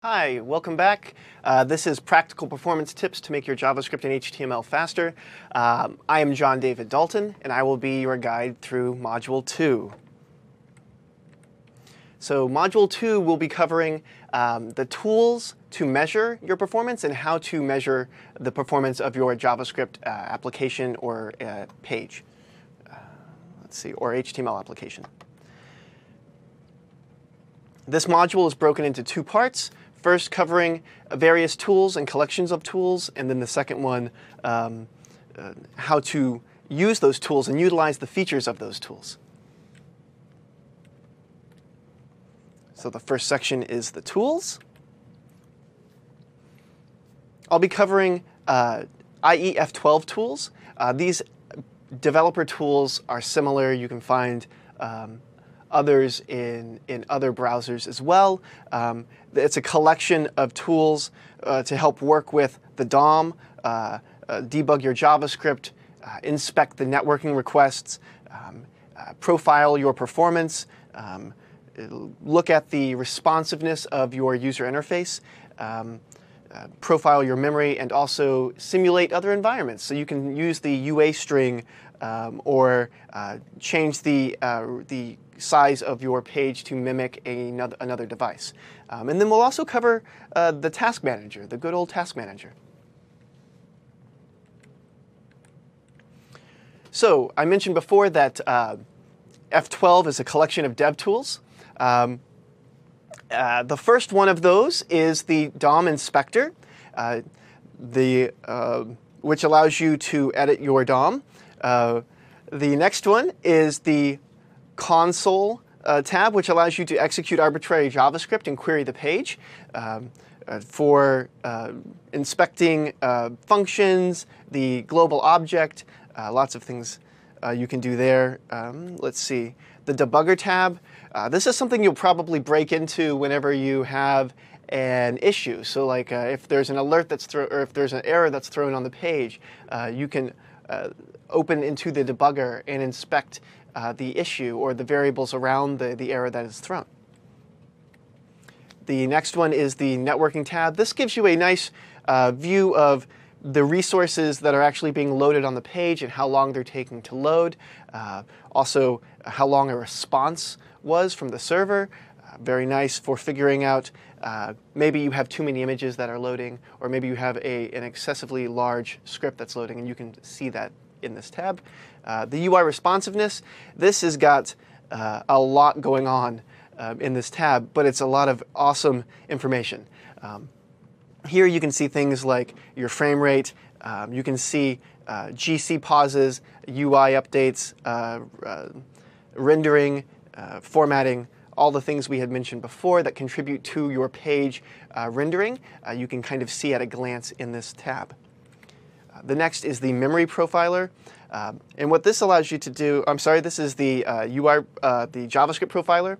Hi, welcome back. This is Practical Performance Tips to make your JavaScript and HTML faster. I am John David Dalton, and I will be your guide through Module 2. So Module 2 will be covering the tools to measure your performance and how to measure the performance of your JavaScript application or page. Or HTML application. This module is broken into two parts. First, covering various tools and collections of tools, and then the second one, how to use those tools and utilize the features of those tools. So the first section is the tools. I'll be covering IE F12 tools. These developer tools are similar. You can find others in other browsers as well. It's a collection of tools to help work with the DOM, debug your JavaScript, inspect the networking requests, profile your performance, look at the responsiveness of your user interface, profile your memory, and also simulate other environments. So you can use the UA string or change the size of your page to mimic another device. And then we'll also cover the task manager, the good old task manager. So I mentioned before that F12 is a collection of dev tools. The first one of those is the DOM inspector, which allows you to edit your DOM. The next one is the console tab, which allows you to execute arbitrary JavaScript and query the page for inspecting functions, the global object, lots of things you can do there. Let's see. The debugger tab. This is something you'll probably break into whenever you have an issue. So like if there's an alert that's or if there's an error that's thrown on the page, you can open into the debugger and inspect the issue or the variables around the error that is thrown. The next one is the networking tab. This gives you a nice view of the resources that are actually being loaded on the page and how long they're taking to load. Also, how long a response was from the server. Very nice for figuring out maybe you have too many images that are loading, or maybe you have an excessively large script that's loading, and you can see that in this tab. The UI responsiveness, this has got a lot going on in this tab, but it's a lot of awesome information. Here you can see things like your frame rate, you can see GC pauses, UI updates, rendering, formatting, all the things we had mentioned before that contribute to your page rendering, you can kind of see at a glance in this tab. The next is the memory profiler. And what this allows you to do, this is the the JavaScript profiler.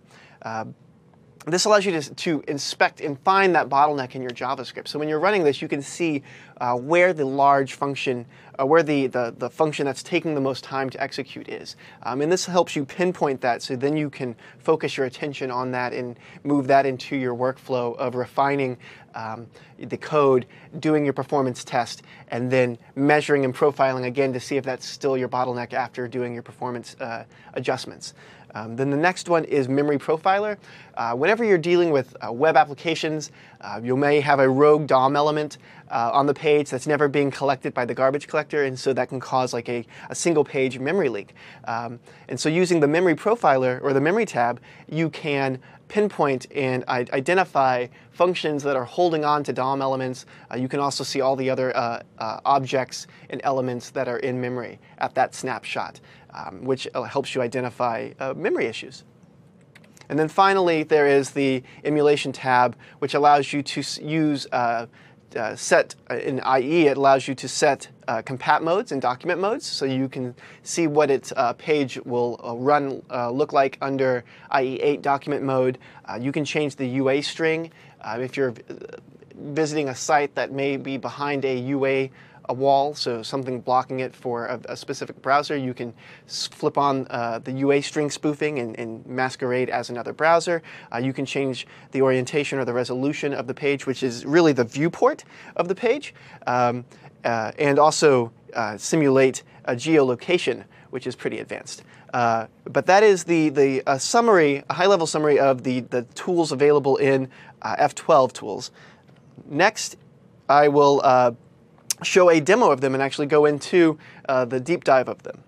This allows you to inspect and find that bottleneck in your JavaScript. So when you're running this, you can see where the large function, where the function that's taking the most time to execute is. And this helps you pinpoint that, so then you can focus your attention on that and move that into your workflow of refining the code, doing your performance test, and then measuring and profiling again to see if that's still your bottleneck after doing your performance adjustments. Then the next one is Memory Profiler. Whenever you're dealing with web applications, you may have a rogue DOM element on the page that's never being collected by the garbage collector, and so that can cause like a single page memory leak. And so using the Memory Profiler, or the Memory tab, you can pinpoint and identify functions that are holding on to DOM elements. You can also see all the other objects and elements that are in memory at that snapshot, which helps you identify memory issues. And then finally, there is the emulation tab, which allows you to use set in IE. It allows you to set compat modes and document modes, so you can see what its page will look like under IE8 document mode. You can change the UA string if you're visiting a site that may be behind a UA a wall, so something blocking it for a specific browser, you can flip on the UA string spoofing and masquerade as another browser. You can change the orientation or the resolution of the page, which is really the viewport of the page, and also simulate a geolocation, which is pretty advanced. But that is the summary, a high-level summary of the tools available in F12 tools. Next, I will show a demo of them and actually go into the deep dive of them.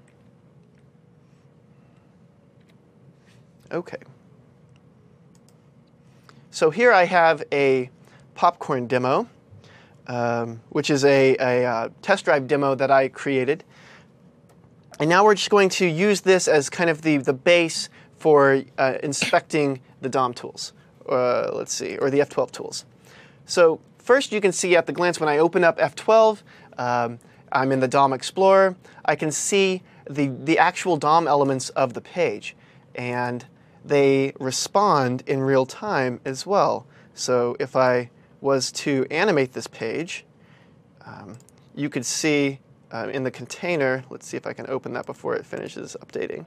Okay. So here I have a Popcorn demo, which is a test drive demo that I created. And now we're just going to use this as kind of the base for inspecting the DOM tools, let's see, or the F12 tools. So first you can see at the glance when I open up F12, I'm in the DOM Explorer. I can see the actual DOM elements of the page, and they respond in real time as well. So if I was to animate this page, you could see in the container, let's see if I can open that before it finishes updating.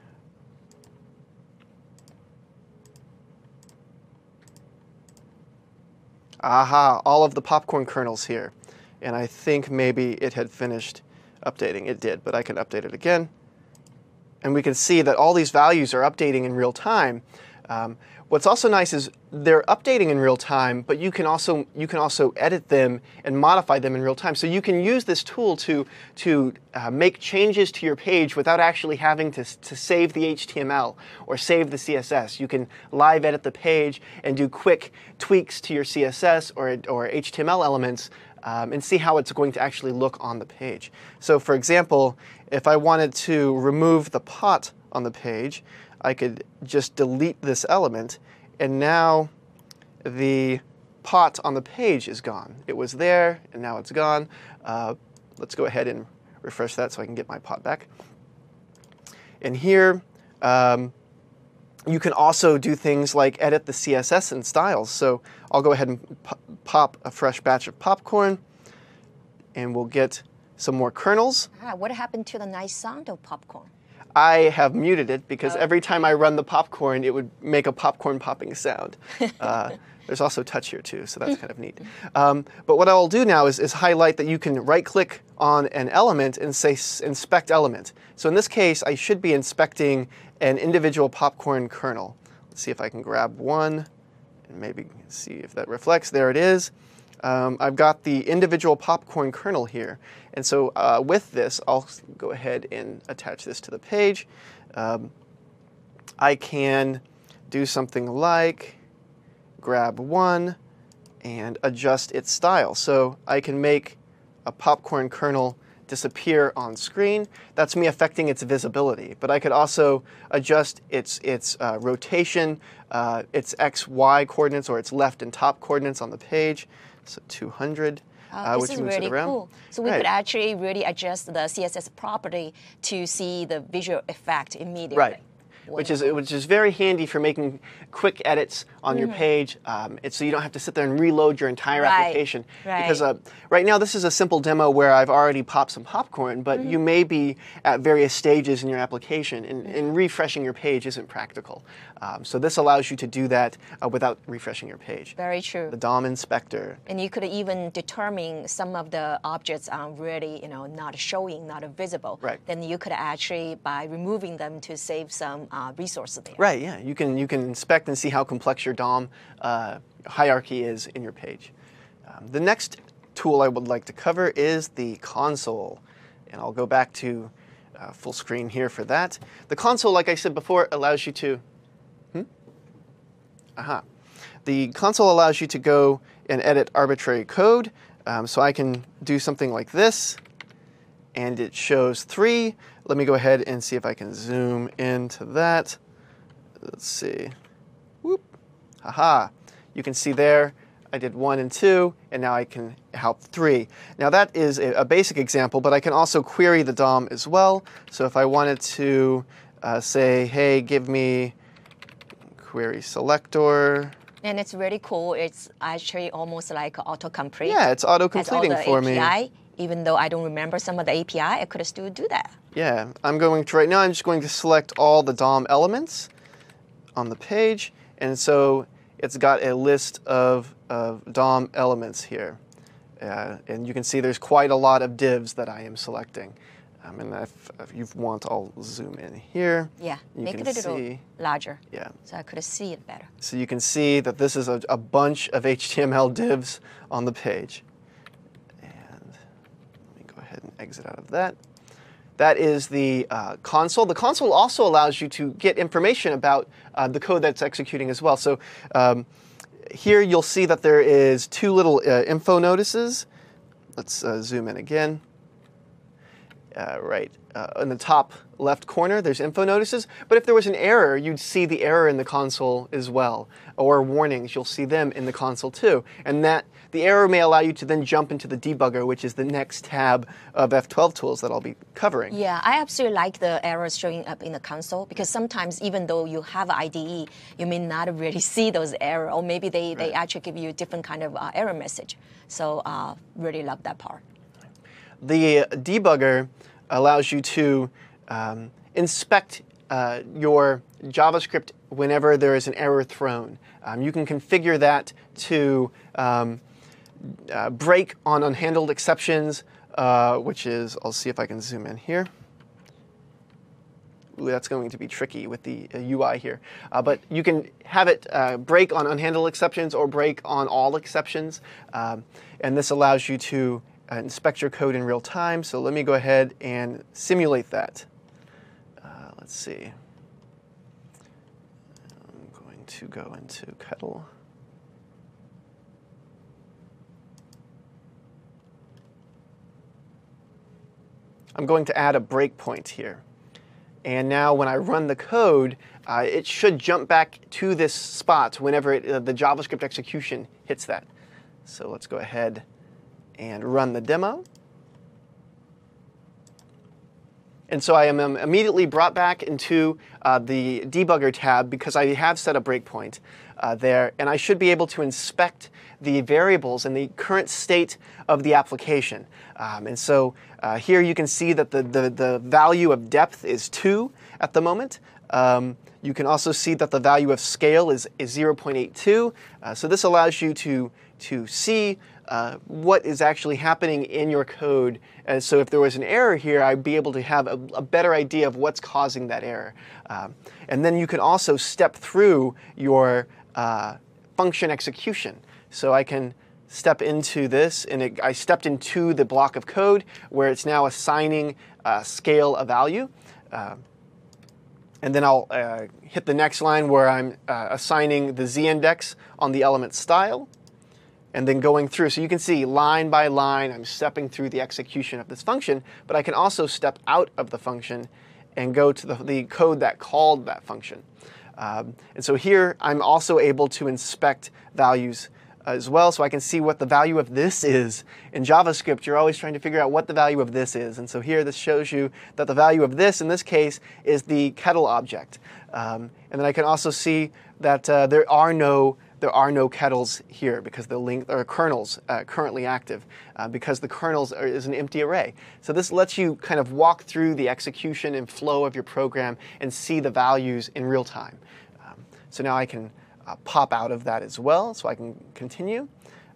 Aha, all of the Popcorn kernels here. And I think maybe it had finished updating. It did, but I can update it again. And we can see that all these values are updating in real time. What's also nice is they're updating in real time, but you can also edit them and modify them in real time. So you can use this tool to make changes to your page without actually having to save the HTML or save the CSS. You can live edit the page and do quick tweaks to your CSS or HTML elements and see how it's going to actually look on the page. So for example, if I wanted to remove the pot on the page, I could just delete this element, and now the pot on the page is gone. It was there, and now it's gone. Let's go ahead and refresh that so I can get my pot back. And here, you can also do things like edit the CSS and styles. So I'll go ahead and pop a fresh batch of popcorn, and we'll get some more kernels. What happened to the nice sound of popcorn? I have muted it because every time I run the popcorn, it would make a popcorn popping sound. There's also touch here too, so that's kind of neat. But what I'll do now is highlight that you can right-click on an element and say Inspect Element. So in this case, I should be inspecting an individual popcorn kernel. Let's see if I can grab one and maybe see if that reflects. There it is. I've got the individual popcorn kernel here. And so with this, I'll go ahead and attach this to the page. I can do something like grab one and adjust its style. So I can make a popcorn kernel disappear on screen. That's me affecting its visibility. But I could also adjust its rotation, its X, Y coordinates, or its left and top coordinates on the page. So 200, which moves really it around. Cool. So we could actually really adjust the CSS property to see the visual effect immediately. Right. Which is very handy for making quick edits on your page, so you don't have to sit there and reload your entire application. Because right now this is a simple demo where I've already popped some popcorn, but you may be at various stages in your application, and refreshing your page isn't practical. So this allows you to do that without refreshing your page. Very true. The DOM inspector. And you could even determine some of the objects are really, not showing, not visible. Right. Then you could actually, by removing them, to save some resources there. Right. Yeah. You can inspect and see how complex your DOM hierarchy is in your page. The next tool I would like to cover is the console, and I'll go back to full screen here for that. The console, like I said before, allows you to. The console allows you to go and edit arbitrary code. So I can do something like this, and it shows 3. Let me go ahead and see if I can zoom into that. Let's see. Whoop. Haha. You can see there, I did 1 and 2, and now I can help 3. Now that is a basic example, but I can also query the DOM as well. So if I wanted to say, hey, give me query selector. And it's really cool. It's actually almost like autocomplete. Yeah, it's auto-completing for me. API Even though I don't remember some of the API, I could still do that. Yeah, I'm just going to select all the DOM elements on the page. And so it's got a list of DOM elements here. And you can see there's quite a lot of divs that I am selecting. And if you want, I'll zoom in here. Yeah, you make it a little larger. Yeah. So I could see it better. So you can see that this is a bunch of HTML divs on the page. And exit out of that. That is the console. The console also allows you to get information about the code that's executing as well. So here you'll see that there is two little info notices. Let's zoom in again. Right in the top left corner, there's info notices. But if there was an error, you'd see the error in the console as well. Or warnings, you'll see them in the console too. And the error may allow you to then jump into the debugger, which is the next tab of F12 tools that I'll be covering. Yeah, I absolutely like the errors showing up in the console, because sometimes even though you have an IDE, you may not really see those errors, or maybe they actually give you a different kind of error message. So really love that part. The debugger allows you to inspect your JavaScript whenever there is an error thrown. You can configure that to break on unhandled exceptions, which is, I'll see if I can zoom in here. Ooh, that's going to be tricky with the UI here. But you can have it break on unhandled exceptions or break on all exceptions. And this allows you to inspect your code in real time. So let me go ahead and simulate that. Let's see. I'm going to go into Kettle. I'm going to add a breakpoint here. And now when I run the code, it should jump back to this spot whenever the JavaScript execution hits that. So let's go ahead and run the demo. And so I am immediately brought back into the debugger tab because I have set a breakpoint there. And I should be able to inspect the variables and the current state of the application. And so here you can see that the value of depth is 2 at the moment. You can also see that the value of scale is 0.82. So this allows you to see what is actually happening in your code. And so if there was an error here, I'd be able to have a better idea of what's causing that error. And then you can also step through your function execution. So I can step into this, and I stepped into the block of code where it's now assigning scale a value. And then I'll hit the next line where I'm assigning the z-index on the element style, and then going through. So you can see line by line, I'm stepping through the execution of this function, but I can also step out of the function and go to the code that called that function. And so here I'm also able to inspect values as well, so I can see what the value of this is. In JavaScript, you're always trying to figure out what the value of this is. And so here this shows you that the value of this, in this case, is the kettle object. And then I can also see that there are no kettles here because the link or kernels currently active because the kernels is an empty array. So this lets you kind of walk through the execution and flow of your program and see the values in real time. So now I can pop out of that as well, so I can continue.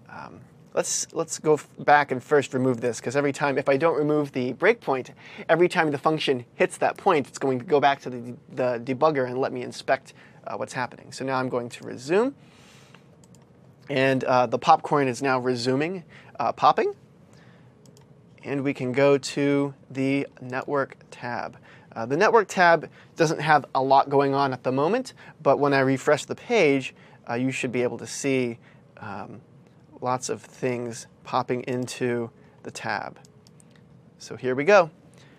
Let's go back and first remove this, because every time, if I don't remove the breakpoint, every time the function hits that point, it's going to go back to the debugger and let me inspect what's happening. So now I'm going to resume, and the popcorn is now resuming popping. And we can go to the network tab. The network tab doesn't have a lot going on at the moment, but when I refresh the page, you should be able to see lots of things popping into the tab. So here we go.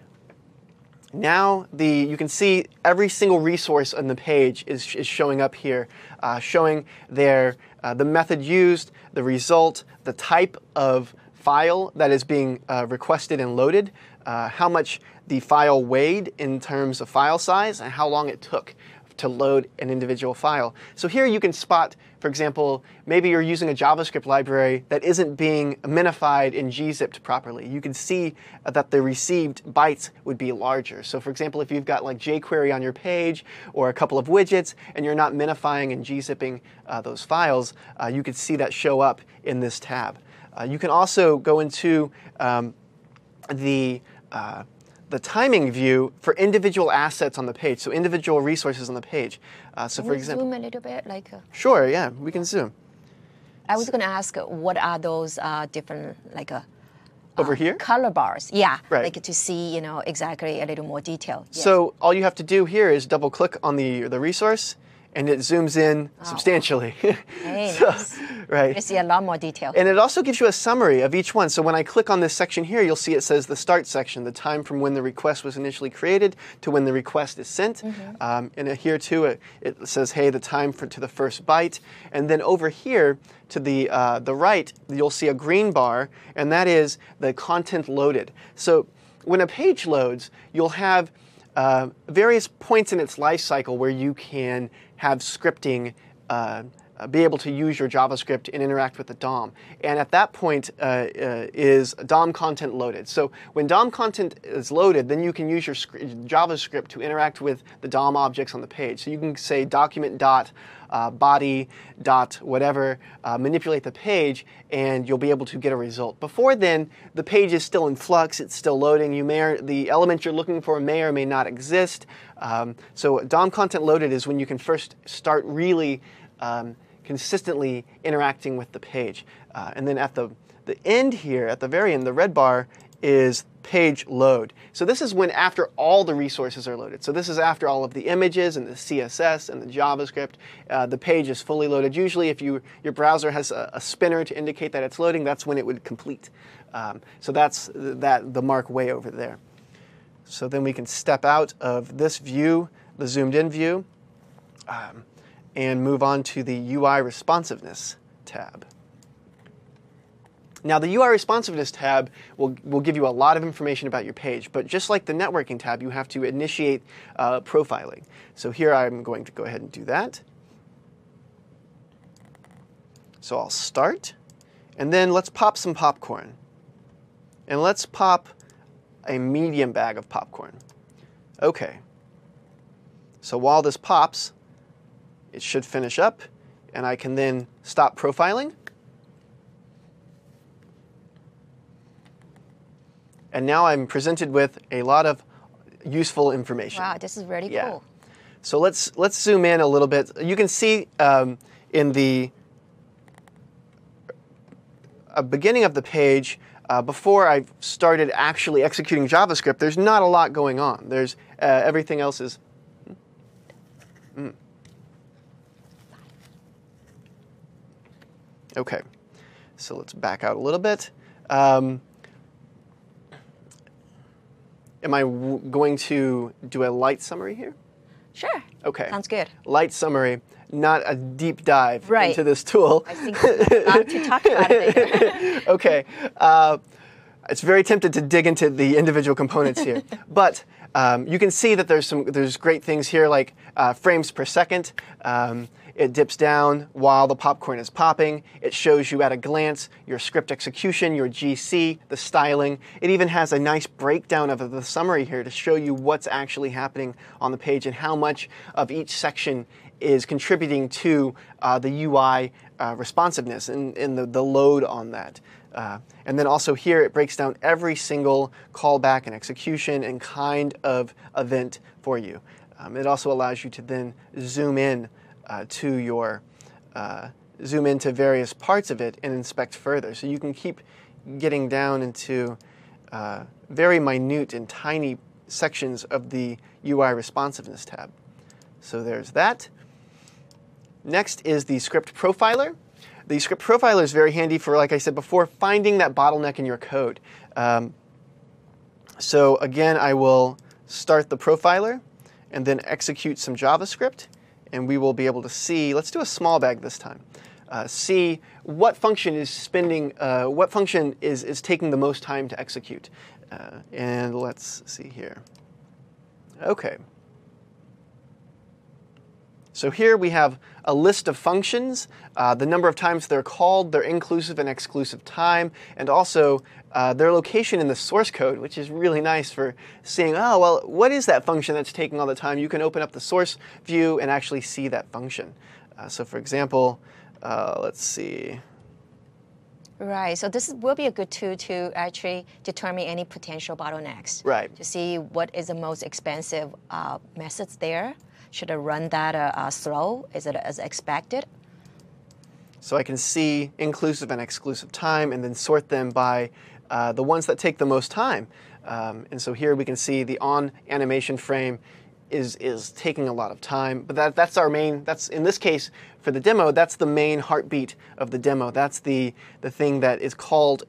Now you can see every single resource on the page is showing up here, showing the method used, the result, the type of file that is being requested and loaded, how much the file weighed in terms of file size, and how long it took to load an individual file. So here you can spot, for example, maybe you're using a JavaScript library that isn't being minified and gzipped properly. You can see that the received bytes would be larger. So for example, if you've got like jQuery on your page or a couple of widgets and you're not minifying and gzipping those files, you could see that show up in this tab. You can also go into the timing view for individual assets on the page, so individual resources on the page. So for example, zoom a little bit, like. Sure, yeah, we can zoom. I was going to ask, what are those different, like over here? Color bars, yeah, right. Like to see, exactly a little more detail. Yes. So all you have to do here is double click on the resource, and it zooms in substantially. Hey, nice. Right. You see a lot more detail. And it also gives you a summary of each one. So when I click on this section here, you'll see it says the start section, the time from when the request was initially created to when the request is sent. And here too, it says, hey, the time to the first byte. And then over here to the right, you'll see a green bar, and that is the content loaded. So when a page loads, you'll have various points in its life cycle where you can have scripting be able to use your JavaScript and interact with the DOM. And at that point is DOM content loaded. So when DOM content is loaded, then you can use your JavaScript to interact with the DOM objects on the page. So you can say document dot body dot whatever, manipulate the page, and you'll be able to get a result. Before then, the page is still in flux, it's still loading. The element you're looking for may or may not exist. So DOM content loaded is when you can first start really consistently interacting with the page. And then at the end here, at the very end, the red bar is page load. So this is when after all the resources are loaded. So this is after all of the images and the CSS and the JavaScript. The page is fully loaded. Usually if your browser has a spinner to indicate that it's loading, that's when it would complete. So that's the mark way over there. So then we can step out of this view, the zoomed in view, and move on to the UI responsiveness tab. Now the UI responsiveness tab will give you a lot of information about your page, but just like the networking tab, you have to initiate profiling. So here I'm going to go ahead and do that. So I'll start, and then let's pop some popcorn. And let's pop a medium bag of popcorn. Okay. So while this pops, it should finish up, and I can then stop profiling. And now I'm presented with a lot of useful information. Wow, this is really cool. So let's zoom in a little bit. You can see in the beginning of the page, before I've started actually executing JavaScript, there's not a lot going on. There's everything else is. Okay, so let's back out a little bit. Am I going to do a light summary here? Sure. Okay. Sounds good. Light summary, not a deep dive right. into this tool. I think we're about to talk about it later. Okay. It's very tempted to dig into the individual components here, but you can see that there's great things here like frames per second. It dips down while the popcorn is popping. It shows you at a glance your script execution, your GC, the styling. It even has a nice breakdown of the summary here to show you what's actually happening on the page and how much of each section is contributing to the UI responsiveness and the load on that. And then also here it breaks down every single callback and execution and kind of event for you. It also allows you to then zoom in zoom into various parts of it and inspect further. So you can keep getting down into very minute and tiny sections of the UI responsiveness tab. So there's that. Next is the script profiler. The script profiler is very handy for, like I said before, finding that bottleneck in your code. So again, I will start the profiler and then execute some JavaScript. And we will be able to see, let's do a small bag this time, see what function is what function is taking the most time to execute. And let's see here. Okay. So here we have a list of functions, the number of times they're called, their inclusive and exclusive time, and also their location in the source code, which is really nice for seeing, oh, well, what is that function that's taking all the time? You can open up the source view and actually see that function. So for example, let's see. Right, so this will be a good tool to actually determine any potential bottlenecks. Right. To see what is the most expensive methods there. Should I run that slow? Is it as expected? So I can see inclusive and exclusive time and then sort them by the ones that take the most time. And so here we can see the on animation frame is taking a lot of time, but that's our main, that's in this case for the demo, that's the main heartbeat of the demo. That's the thing that is called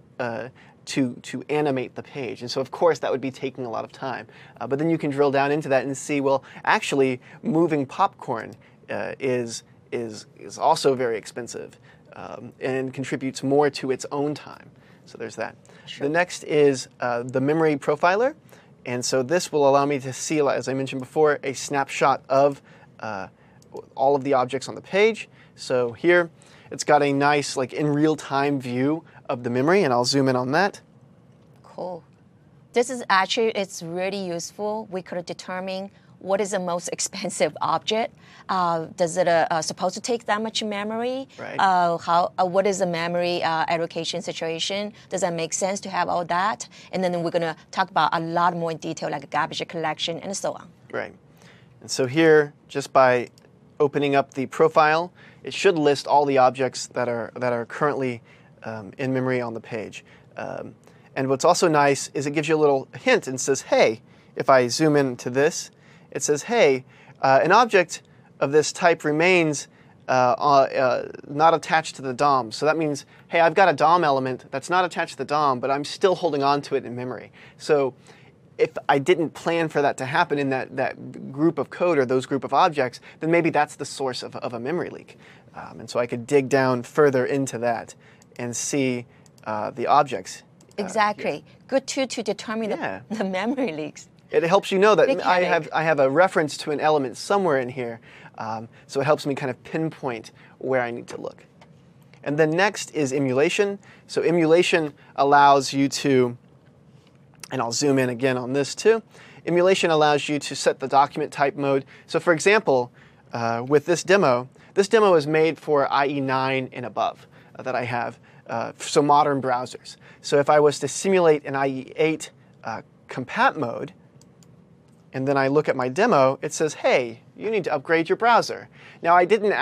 to animate the page. And so of course that would be taking a lot of time. But then you can drill down into that and see, well, actually moving popcorn is also very expensive and contributes more to its own time. So there's that. Sure. The next is the memory profiler. And so this will allow me to see, as I mentioned before, a snapshot of all of the objects on the page. So here it's got a nice, like, in real-time view of the memory, and I'll zoom in on that. Cool. This is actually, it's really useful. We could determine what is the most expensive object. Does it supposed to take that much memory? Right. What is the memory allocation situation? Does that make sense to have all that? And then we're going to talk about a lot more in detail, like garbage collection and so on. Right. And so here, just by opening up the profile, it should list all the objects that are currently in memory on the page. And what's also nice is it gives you a little hint and says, hey, if I zoom into this, it says, hey, an object of this type remains not attached to the DOM. So that means, hey, I've got a DOM element that's not attached to the DOM, but I'm still holding on to it in memory. So if I didn't plan for that to happen in that group of code or those group of objects, then maybe that's the source of a memory leak. And so I could dig down further into that and see the objects. Exactly. Good tool to determine the memory leaks. It helps you know that Big I headache. have a reference to an element somewhere in here, so it helps me kind of pinpoint where I need to look. And then next is emulation. So emulation allows you to, and I'll zoom in again on this too, emulation allows you to set the document type mode. So for example, with this demo is made for IE9 and above that I have, so modern browsers. So if I was to simulate an IE8 compat mode, and then I look at my demo, it says, hey, you need to upgrade your browser. Now,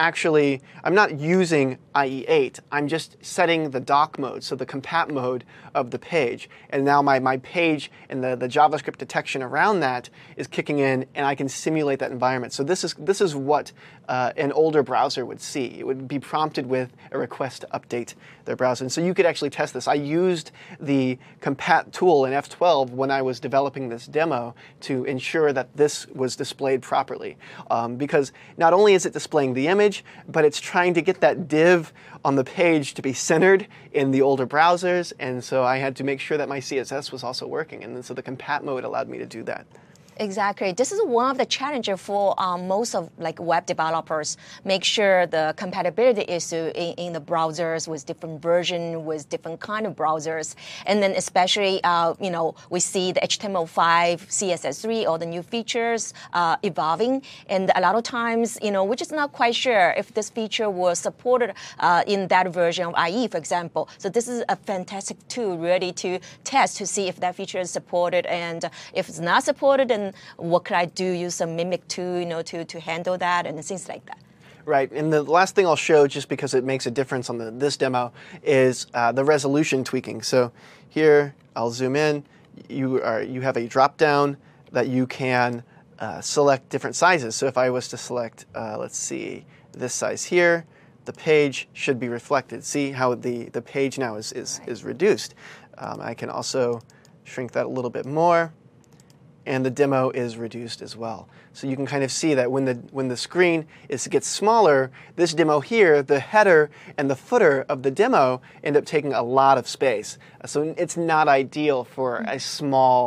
I'm not using IE8. I'm just setting the doc mode, so the compat mode of the page. And now my page and the JavaScript detection around that is kicking in, and I can simulate that environment. So this is what an older browser would see. It would be prompted with a request to update their browser. And so you could actually test this. I used the compat tool in F12 when I was developing this demo to ensure that this was displayed properly. Because not only is it displaying the image, but it's trying to get that div on the page to be centered in the older browsers, and so I had to make sure that my CSS was also working, and then so the compat mode allowed me to do that. Exactly. This is one of the challenges for most of web developers. Make sure the compatibility issue in the browsers with different version, with different kind of browsers, and then especially we see the HTML5, CSS3, all the new features evolving, and a lot of times we're just not quite sure if this feature was supported in that version of IE, for example. So this is a fantastic tool really to test to see if that feature is supported, and if it's not supported, then what could I do? Use some Mimic tool, to handle that and things like that. Right, and the last thing I'll show, just because it makes a difference on this demo, is the resolution tweaking. So here, I'll zoom in. You have a drop-down that you can select different sizes. So if I was to select, let's see, this size here, the page should be reflected. See how the page now is reduced. I can also shrink that a little bit more, and the demo is reduced as well. So you can kind of see that when the screen gets smaller, this demo here, the header and the footer of the demo end up taking a lot of space. So it's not ideal for a small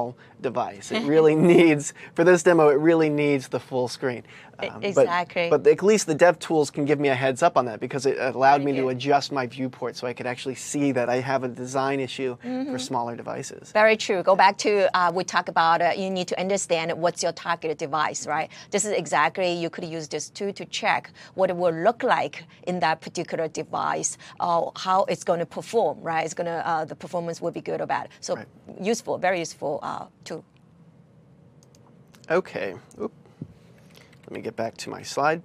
device. It really needs, for this demo, it really needs the full screen. Exactly. But at least the DevTools can give me a heads up on that because it allowed me to good. adjust my viewport so I could actually see that I have a design issue for smaller devices. Very true. Go back to, we talk about you need to understand what's your target device, right? This is exactly, you could use this tool to check what it will look like in that particular device, how it's going to perform, right? It's going to, the performance will be good or bad. So useful, very useful tool. Okay. Oop. Let me get back to my slide.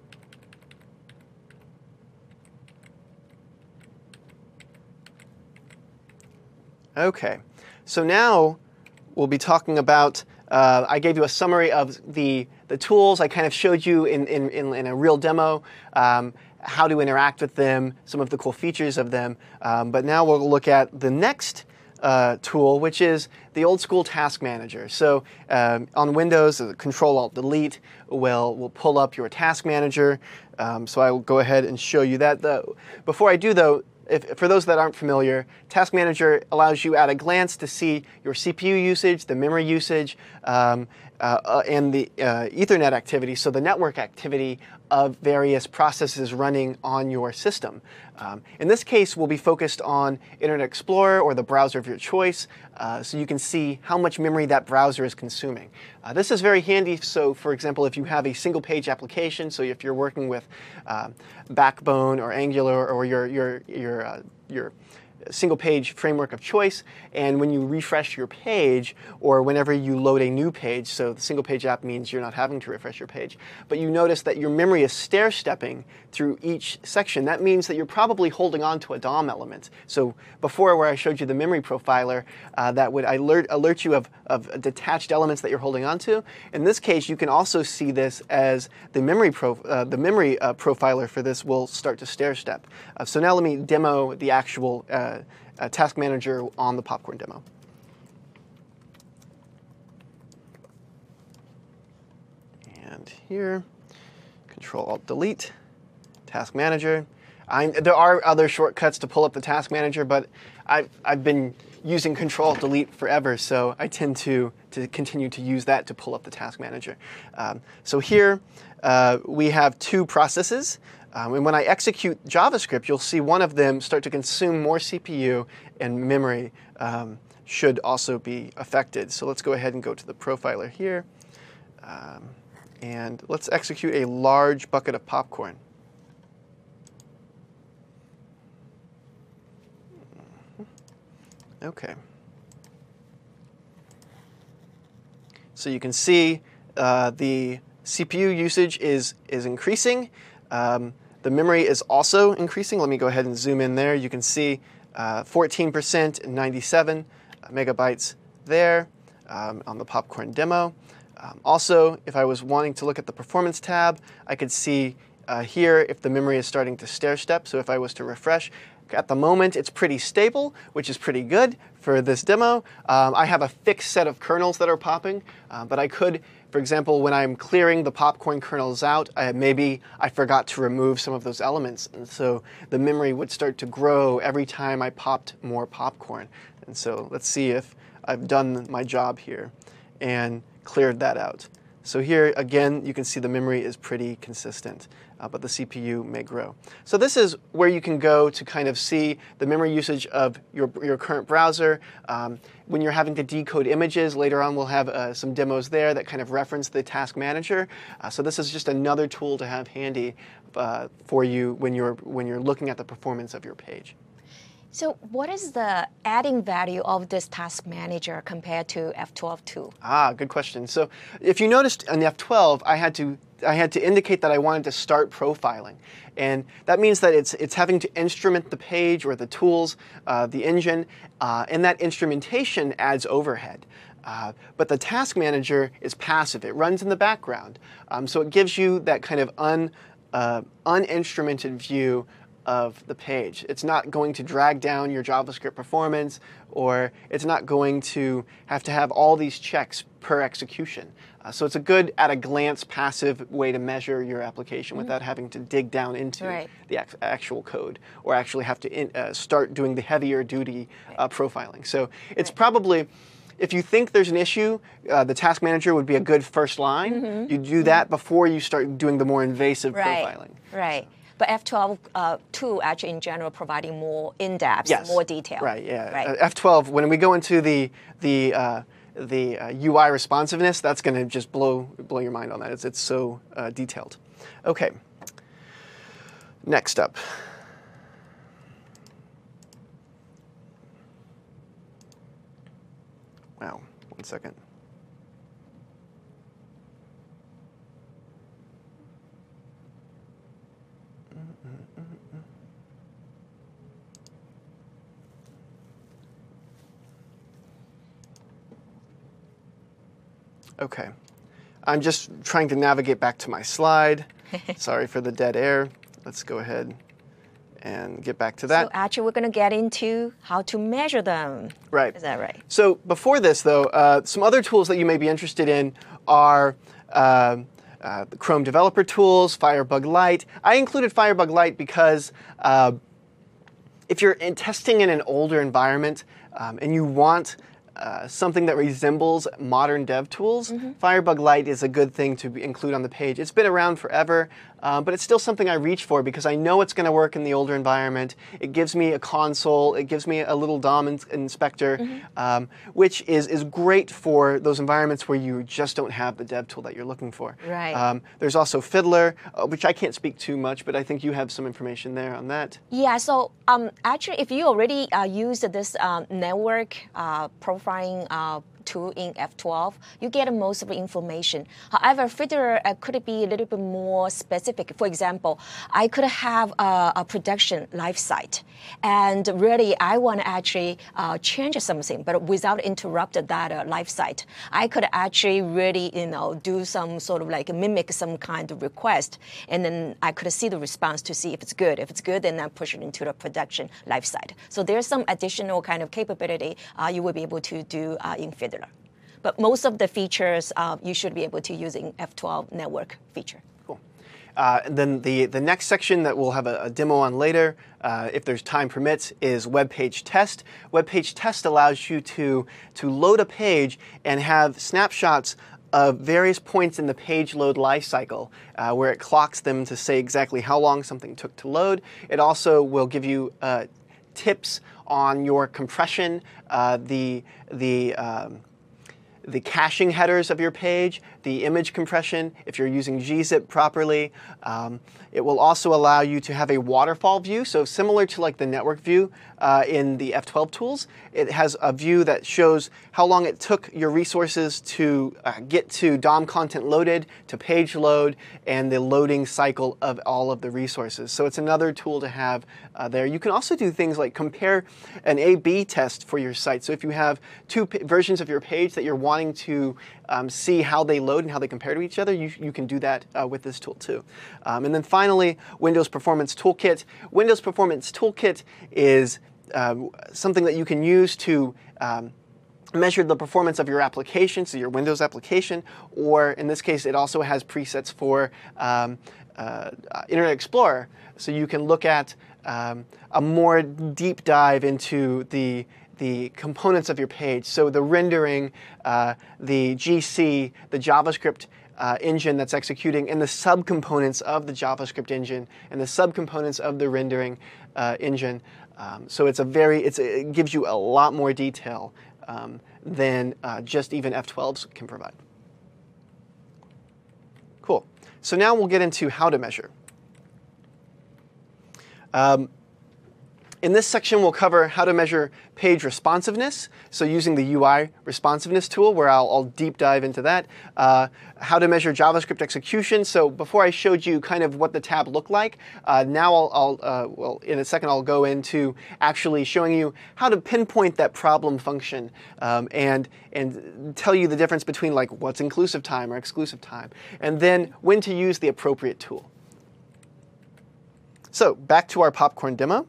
Okay. So now we'll be talking about, I gave you a summary of the tools. I kind of showed you in a real demo how to interact with them, some of the cool features of them. But now we'll look at the next tool, which is the old school task manager. So on Windows, Control-Alt-Delete will pull up your task manager. So I will go ahead and show you that. Before I do, though, for those that aren't familiar, Task Manager allows you at a glance to see your CPU usage, the memory usage, and the Ethernet activity, so the network activity of various processes running on your system. In this case, we'll be focused on Internet Explorer or the browser of your choice, so you can see how much memory that browser is consuming. This is very handy, so for example, if you have a single-page application, so if you're working with Backbone or Angular or your single-page framework of choice, and when you refresh your page or whenever you load a new page, so the single-page app means you're not having to refresh your page, but you notice that your memory is stair-stepping through each section, that means that you're probably holding on to a DOM element. So before, where I showed you the memory profiler, that would alert you of detached elements that you're holding on to. In this case, you can also see this as the memory profiler for this will start to stair-step. So now let me demo the actual Task Manager on the Popcorn demo. And here, Control-Alt-Delete, Task Manager. There are other shortcuts to pull up the Task Manager, but I've been using Control-Alt-Delete forever, so I tend to continue to use that to pull up the Task Manager. So here we have two processes. And when I execute JavaScript, you'll see one of them start to consume more CPU, and memory should also be affected. So let's go ahead and go to the profiler here. And let's execute a large bucket of popcorn. Okay. So you can see the CPU usage is increasing. The memory is also increasing. Let me go ahead and zoom in there. You can see 14% and 97 megabytes there on the Popcorn demo. Also, if I was wanting to look at the Performance tab, I could see here if the memory is starting to stair-step. So if I was to refresh, at the moment it's pretty stable, which is pretty good for this demo. I have a fixed set of kernels that are popping, but I could, for example, when I'm clearing the Popcorn kernels out, maybe I forgot to remove some of those elements, and so the memory would start to grow every time I popped more popcorn. And so let's see if I've done my job here and cleared that out. So here, again, you can see the memory is pretty consistent, but the CPU may grow. So this is where you can go to kind of see the memory usage of your current browser. When you're having to decode images, later on we'll have some demos there that kind of reference the Task Manager. So this is just another tool to have handy for you when you're looking at the performance of your page. So what is the adding value of this Task Manager compared to F12 tool? Good question. So if you noticed on the F12, I had to indicate that I wanted to start profiling. And that means that it's having to instrument the page or the tools, the engine, and that instrumentation adds overhead. But the Task Manager is passive. It runs in the background. So it gives you that kind of uninstrumented view of the page. It's not going to drag down your JavaScript performance, or it's not going to have all these checks per execution. So it's a good, at a glance, passive way to measure your application without having to dig down into the actual code, or actually have to start doing the heavier duty profiling. So it's probably, if you think there's an issue, the task manager would be a good first line. You do that before you start doing the more invasive profiling. Right. But F12 tool actually in general providing more in-depth, Yes. more detail. Right, yeah. Right. F12, when we go into the UI responsiveness, that's going to just blow your mind on that. It's so detailed. Okay. Next up. Wow, 1 second. Okay. I'm just trying to navigate back to my slide. Sorry for the dead air. Let's go ahead and get back to that. So actually, we're going to get into how to measure them. Right. Is that right? So before this, though, some other tools that you may be interested in are the Chrome developer tools, Firebug Lite. I included Firebug Lite because if you're testing in an older environment and you want something that resembles modern dev tools, Firebug Lite is a good thing to include on the page. It's been around forever, but it's still something I reach for because I know it's going to work in the older environment. It gives me a console, it gives me a little DOM inspector, which is great for those environments where you just don't have the dev tool that you're looking for. Right. There's also Fiddler, which I can't speak too much, but I think you have some information there on that. Yeah, so actually, if you already used this network profiling tool in F12, you get most of the information. However, Fiddler could be a little bit more specific. For example, I could have a production live site, and really I want to actually change something, but without interrupt that live site. I could actually really, do some sort of like mimic some kind of request, and then I could see the response to see if it's good. If it's good, then I push it into the production live site. So there's some additional kind of capability you will be able to do in Fiddler. But most of the features you should be able to use in F12 network feature. Cool. Then the next section that we'll have a demo on later, if there's time permits, is Web Page Test. Web Page Test allows you to load a page and have snapshots of various points in the page load lifecycle, where it clocks them to say exactly how long something took to load. It also will give you tips on your compression, the caching headers of your page, the image compression, if you're using gzip properly. It will also allow you to have a waterfall view. So similar to like the network view in the F12 tools, it has a view that shows how long it took your resources to get to DOM content loaded, to page load, and the loading cycle of all of the resources. So it's another tool to have there. You can also do things like compare an A/B test for your site. So if you have two versions of your page that you're wanting to see how they load and how they compare to each other, you can do that with this tool too. And then finally, Windows Performance Toolkit. Windows Performance Toolkit is something that you can use to measure the performance of your application, so your Windows application, or in this case, it also has presets for Internet Explorer. So you can look at a more deep dive into the components of your page. So the rendering, the GC, the JavaScript engine that's executing, and the subcomponents of the JavaScript engine, and the subcomponents of the rendering engine. So it gives you a lot more detail than just even F12s can provide. Cool. So now we'll get into how to measure. In this section, we'll cover how to measure page responsiveness, so using the UI responsiveness tool, where I'll deep dive into that. How to measure JavaScript execution. So before I showed you kind of what the tab looked like, now well, in a second, I'll go into actually showing you how to pinpoint that problem function and tell you the difference between like what's inclusive time or exclusive time, and then when to use the appropriate tool. So back to our popcorn demo.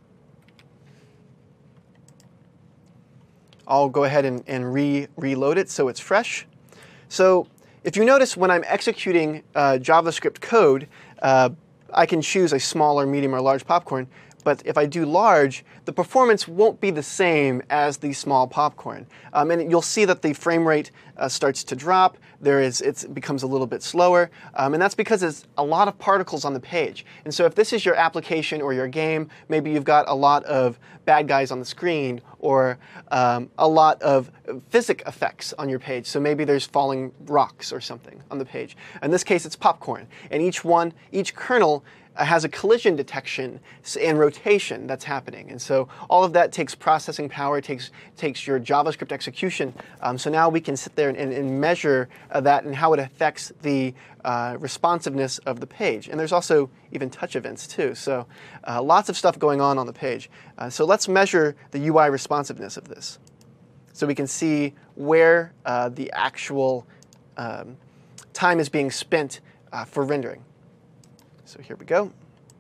I'll go ahead and reload it so it's fresh. So if you notice, when I'm executing JavaScript code, I can choose a small or medium or large popcorn. But if I do large, the performance won't be the same as the small popcorn. And you'll see that the frame rate starts to drop. It becomes a little bit slower. And that's because there's a lot of particles on the page. And so if this is your application or your game, maybe you've got a lot of bad guys on the screen or a lot of physics effects on your page. So maybe there's falling rocks or something on the page. In this case, it's popcorn. And each kernel has a collision detection and rotation that's happening. And so all of that takes processing power, takes your JavaScript execution. So now we can sit there and measure that and how it affects the responsiveness of the page. And there's also even touch events too. So lots of stuff going on the page. So let's measure the UI responsiveness of this. So we can see where the actual time is being spent for rendering. So here we go.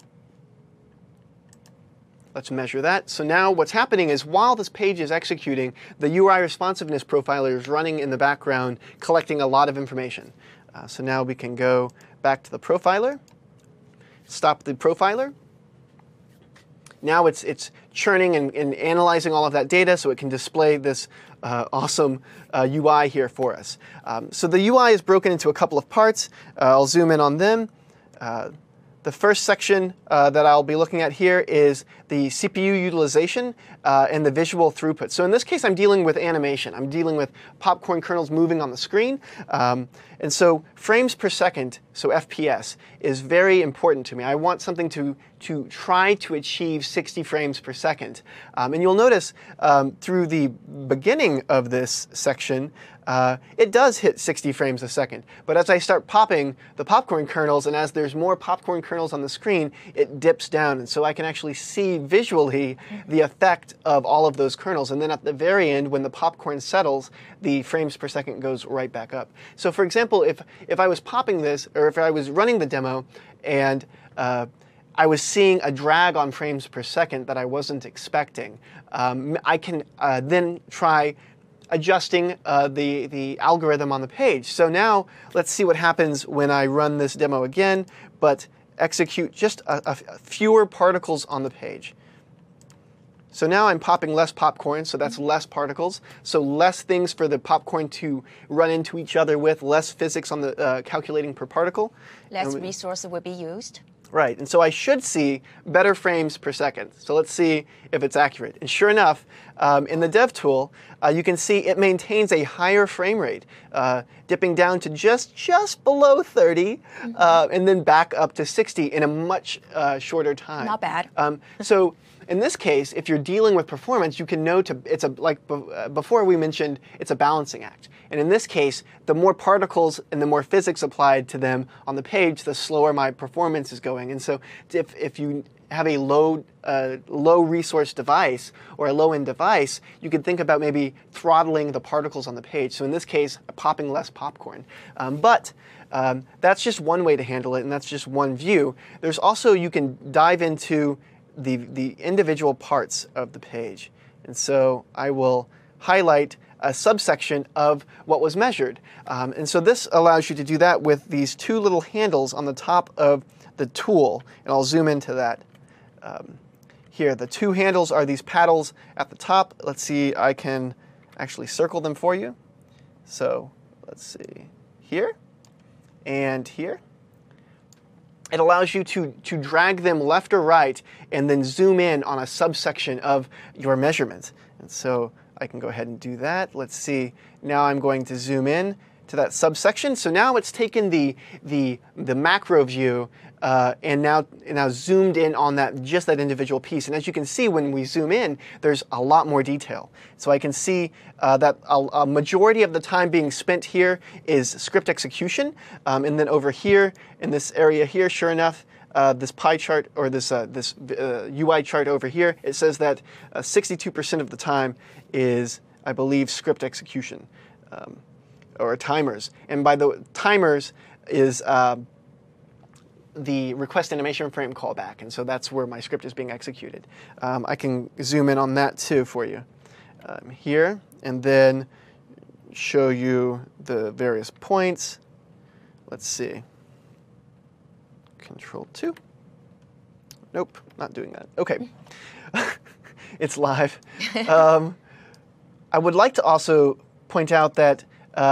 Let's measure that. So now what's happening is while this page is executing, the UI responsiveness profiler is running in the background, collecting a lot of information. So now we can go back to the profiler, stop the profiler. Now it's churning and analyzing all of that data so it can display this awesome UI here for us. So the UI is broken into a couple of parts. I'll zoom in on them. The first section that I'll be looking at here is the CPU utilization and the visual throughput. So in this case, I'm dealing with animation. I'm dealing with popcorn kernels moving on the screen. And so frames per second, so FPS, is very important to me. I want something to try to achieve 60 frames per second. And you'll notice through the beginning of this section, it does hit 60 frames a second. But as I start popping the popcorn kernels, and as there's more popcorn kernels on the screen, it dips down. And so I can actually see visually the effect of all of those kernels. And then at the very end, when the popcorn settles, the frames per second goes right back up. So for example, if I was popping this, or if I was running the demo, and I was seeing a drag on frames per second that I wasn't expecting, I can then try adjusting the algorithm on the page. So now let's see what happens when I run this demo again, but execute just fewer particles on the page. So now I'm popping less popcorn, so that's less particles, so less things for the popcorn to run into each other with, less physics on the calculating per particle. Less resources will be used. Right, and so I should see better frames per second. So let's see if it's accurate. And sure enough, in the dev tool, you can see it maintains a higher frame rate, dipping down to just below 30, and then back up to 60 in a much shorter time. Not bad. So in this case, if you're dealing with performance, you can know before we mentioned, it's a balancing act. And in this case, the more particles and the more physics applied to them on the page, the slower my performance is going. And so if you have a low resource device or a low end device, you could think about maybe throttling the particles on the page. So in this case, popping less popcorn. But that's just one way to handle it, and that's just one view. There's also, you can dive into the individual parts of the page. And so I will highlight a subsection of what was measured. And so this allows you to do that with these two little handles on the top of the tool. And I'll zoom into that here. The two handles are these paddles at the top. Let's see, I can actually circle them for you. So let's see, here and here. It allows you to drag them left or right and then zoom in on a subsection of your measurement. And so I can go ahead and do that. Let's see. Now I'm going to zoom in to that subsection. So now it's taken the macro view and now zoomed in on just that individual piece. And as you can see, when we zoom in, there's a lot more detail. So I can see that a majority of the time being spent here is script execution. And then over here, in this area here, sure enough, this pie chart or this UI chart over here, it says that 62% of the time is, I believe, script execution or timers. And by the timers is the request animation frame callback. And so that's where my script is being executed. I can zoom in on that too for you here, and then show you the various points. Let's see. Control 2. Nope, not doing that. Okay. It's live. I would like to also point out that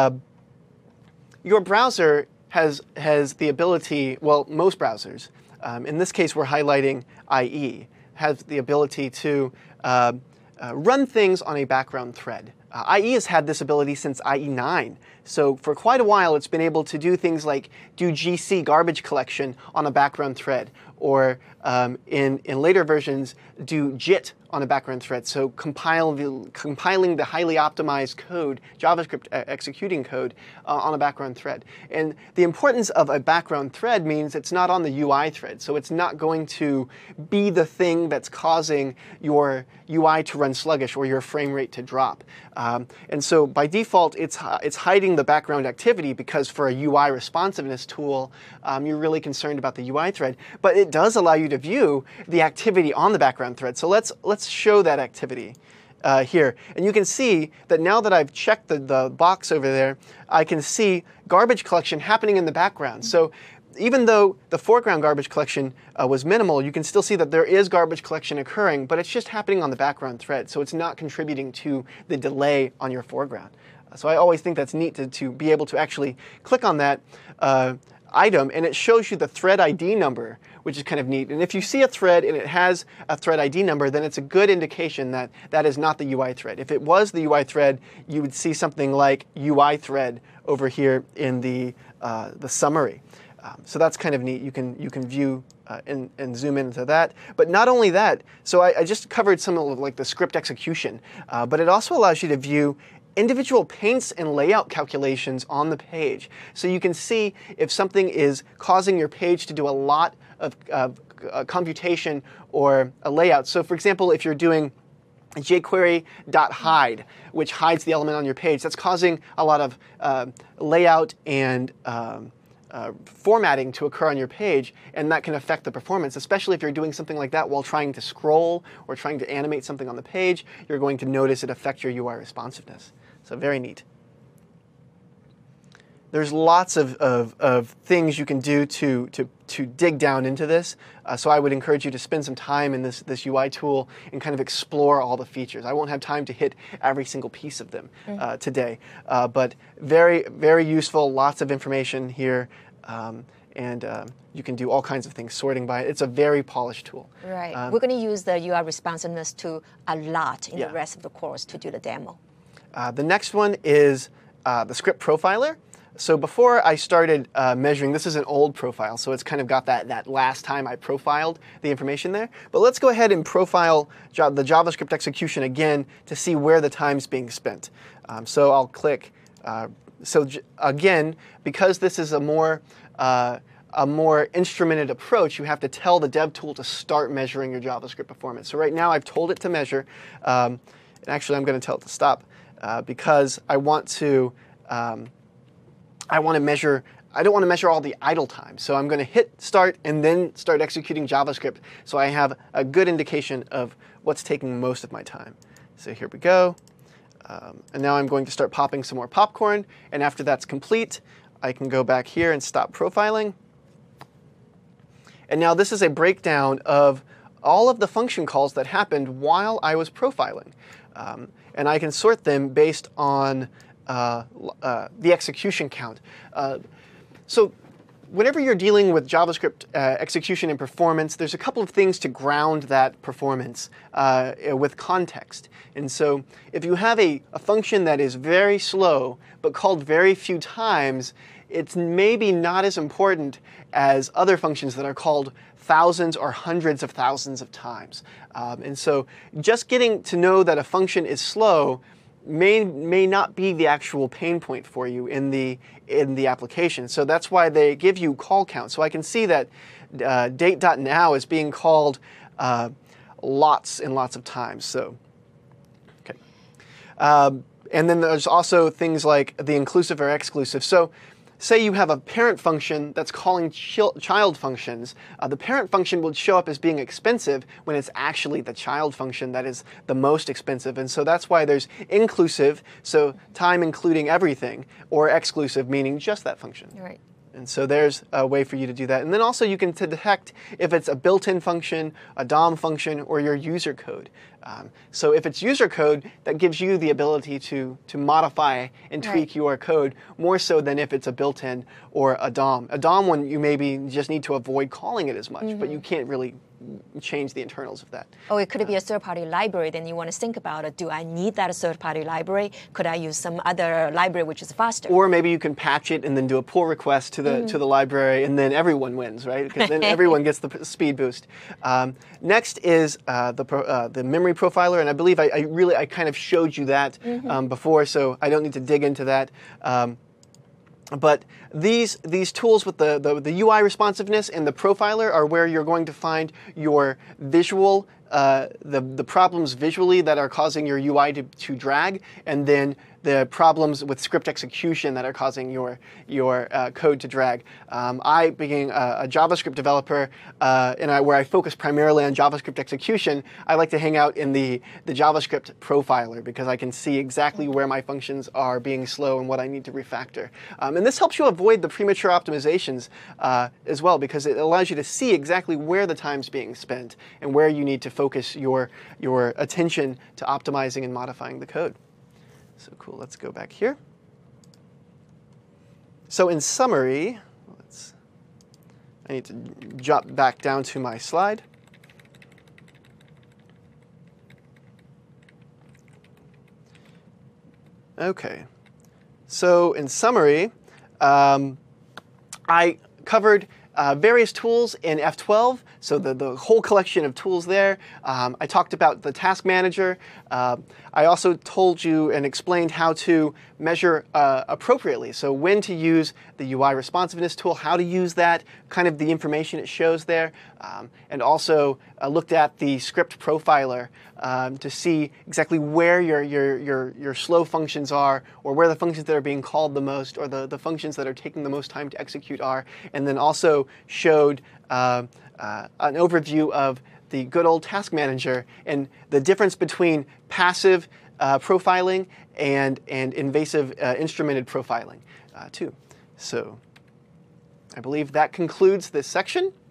your browser has the ability, well, most browsers, in this case we're highlighting IE, has the ability to run things on a background thread. IE has had this ability since IE9. So for quite a while, it's been able to do things like do GC garbage collection on a background thread, or in later versions, do JIT on a background thread. So compiling the highly optimized code, JavaScript executing code on a background thread. And the importance of a background thread means it's not on the UI thread. So it's not going to be the thing that's causing your UI to run sluggish or your frame rate to drop. And so by default, it's hiding the background activity, because for a UI responsiveness tool, you're really concerned about the UI thread. But it does allow you to view the activity on the background thread. So let's show that activity here. And you can see that now that I've checked the box over there, I can see garbage collection happening in the background. So even though the foreground garbage collection was minimal, you can still see that there is garbage collection occurring, but it's just happening on the background thread. So it's not contributing to the delay on your foreground. So I always think that's neat to be able to actually click on that item, and it shows you the thread ID number, which is kind of neat. And if you see a thread and it has a thread ID number, then it's a good indication that that is not the UI thread. If it was the UI thread, you would see something like UI thread over here in the summary. So that's kind of neat. You can view and zoom into that. But not only that, so I just covered some of like the script execution, but it also allows you to view individual paints and layout calculations on the page. So you can see if something is causing your page to do a lot of computation or a layout. So for example, if you're doing jQuery.hide, which hides the element on your page, that's causing a lot of layout and formatting to occur on your page, and that can affect the performance, especially if you're doing something like that while trying to scroll or trying to animate something on the page. You're going to notice it affect your UI responsiveness. So very neat. There's lots of things you can do to dig down into this. So I would encourage you to spend some time in this UI tool and kind of explore all the features. I won't have time to hit every single piece of them today, but very, very useful, lots of information here. And you can do all kinds of things, sorting by it. It's a very polished tool. Right. We're going to use the UI responsiveness tool a lot in the rest of the course to do the demo. The next one is the script profiler. So before I started measuring, this is an old profile, so it's kind of got that last time I profiled the information there. But let's go ahead and profile the JavaScript execution again to see where the time's being spent. So I'll click. Again, because this is a more instrumented approach, you have to tell the dev tool to start measuring your JavaScript performance. So right now I've told it to measure. And actually, I'm going to tell it to stop because I want to measure. I don't want to measure all the idle time. So I'm going to hit start and then start executing JavaScript so I have a good indication of what's taking most of my time. So here we go. And now I'm going to start popping some more popcorn. And after that's complete, I can go back here and stop profiling. And now this is a breakdown of all of the function calls that happened while I was profiling. And I can sort them based on the execution count. So whenever you're dealing with JavaScript execution and performance, there's a couple of things to ground that performance with context. And so if you have a function that is very slow but called very few times, it's maybe not as important as other functions that are called thousands or hundreds of thousands of times. And so just getting to know that a function is slow may not be the actual pain point for you in the application. So that's why they give you call count. So I can see that date.now is being called lots and lots of times. So, okay. And then there's also things like the inclusive or exclusive. So say you have a parent function that's calling child functions. The parent function will show up as being expensive when it's actually the child function that is the most expensive. And so that's why there's inclusive, so time including everything, or exclusive, meaning just that function. Right. And so there's a way for you to do that. And then also you can detect if it's a built-in function, a DOM function, or your user code. So if it's user code, that gives you the ability to modify and tweak your code more so than if it's a built-in or a DOM. A DOM one, you maybe just need to avoid calling it as much, but you can't really change the internals of that. Oh, it could be a third-party library. Then you want to think about it. Do I need that third-party library? Could I use some other library which is faster? Or maybe you can patch it and then do a pull request to the library, and then everyone wins, right? Because then everyone gets the speed boost. Next is the memory profiler, and I believe I kind of showed you that before, so I don't need to dig into that. But these tools with the UI responsiveness and the profiler are where you're going to find your visual, the problems visually that are causing your UI to drag, and then the problems with script execution that are causing your code to drag. I, being a JavaScript developer, where I focus primarily on JavaScript execution, I like to hang out in the JavaScript profiler because I can see exactly where my functions are being slow and what I need to refactor. And this helps you avoid the premature optimizations as well, because it allows you to see exactly where the time's being spent and where you need to focus your attention to optimizing and modifying the code. So cool, let's go back here. So in summary, I need to drop back down to my slide. Okay, so in summary, I covered various tools in F12, so the whole collection of tools there. I talked about the task manager. I also told you and explained how to measure appropriately, so when to use the UI responsiveness tool, how to use that, kind of the information it shows there, and also looked at the script profiler to see exactly where your slow functions are, or where the functions that are being called the most, or the functions that are taking the most time to execute are, and then also showed an overview of the good old task manager and the difference between passive profiling and invasive instrumented profiling too. So I believe that concludes this section.